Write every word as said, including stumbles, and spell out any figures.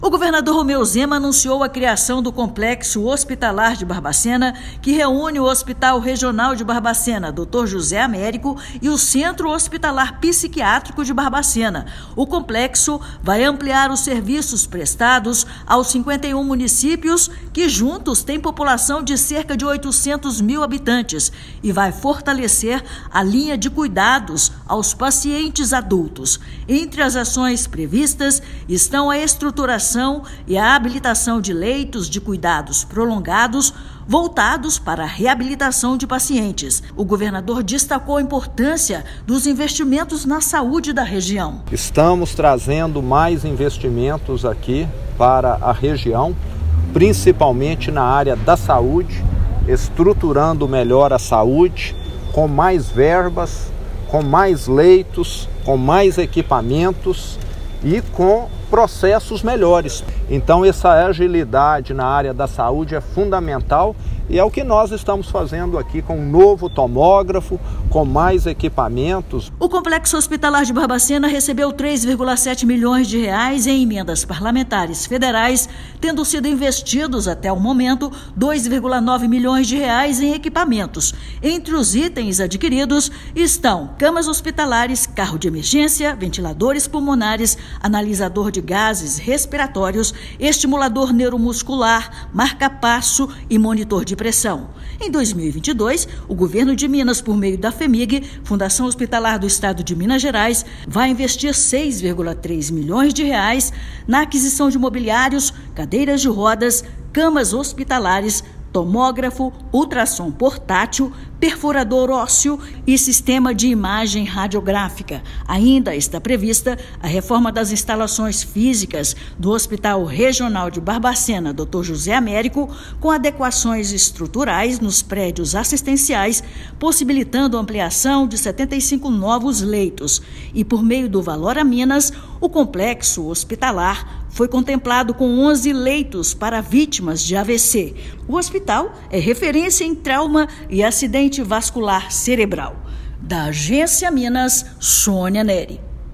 O governador Romeu Zema anunciou a criação do Complexo Hospitalar de Barbacena, que reúne o Hospital Regional de Barbacena, doutor José Américo, e o Centro Hospitalar Psiquiátrico de Barbacena. O complexo vai ampliar os serviços prestados aos cinquenta e um municípios, que juntos têm população de cerca de oitocentos mil habitantes, e vai fortalecer a linha de cuidados aos pacientes adultos. Entre as ações previstas estão a estruturação e a habilitação de leitos de cuidados prolongados voltados para a reabilitação de pacientes. O governador destacou a importância dos investimentos na saúde da região. Estamos trazendo mais investimentos aqui para a região, principalmente na área da saúde, estruturando melhor a saúde, com mais verbas, com mais leitos, com mais equipamentos e com processos melhores. Então essa agilidade na área da saúde é fundamental e é o que nós estamos fazendo aqui com um novo tomógrafo, com mais equipamentos. O Complexo Hospitalar de Barbacena recebeu três vírgula sete milhões de reais em emendas parlamentares federais, tendo sido investidos até o momento dois vírgula nove milhões de reais em equipamentos. Entre os itens adquiridos estão camas hospitalares, carro de emergência, ventiladores pulmonares, analisador de gases respiratórios, estimulador neuromuscular, marca-passo e monitor de pressão. Em dois mil e vinte e dois, o governo de Minas, por meio da FEMIG, Fundação Hospitalar do Estado de Minas Gerais, vai investir seis vírgula três milhões de reais na aquisição de mobiliários, cadeiras de rodas, camas hospitalares, tomógrafo, ultrassom portátil, perfurador ósseo e sistema de imagem radiográfica. Ainda está prevista a reforma das instalações físicas do Hospital Regional de Barbacena, doutor José Américo, com adequações estruturais nos prédios assistenciais, possibilitando a ampliação de setenta e cinco novos leitos. E por meio do Valor a Minas, o complexo hospitalar foi contemplado com onze leitos para vítimas de A V C. O hospital é referência em trauma e acidente vascular cerebral. Da Agência Minas, Sônia Neri.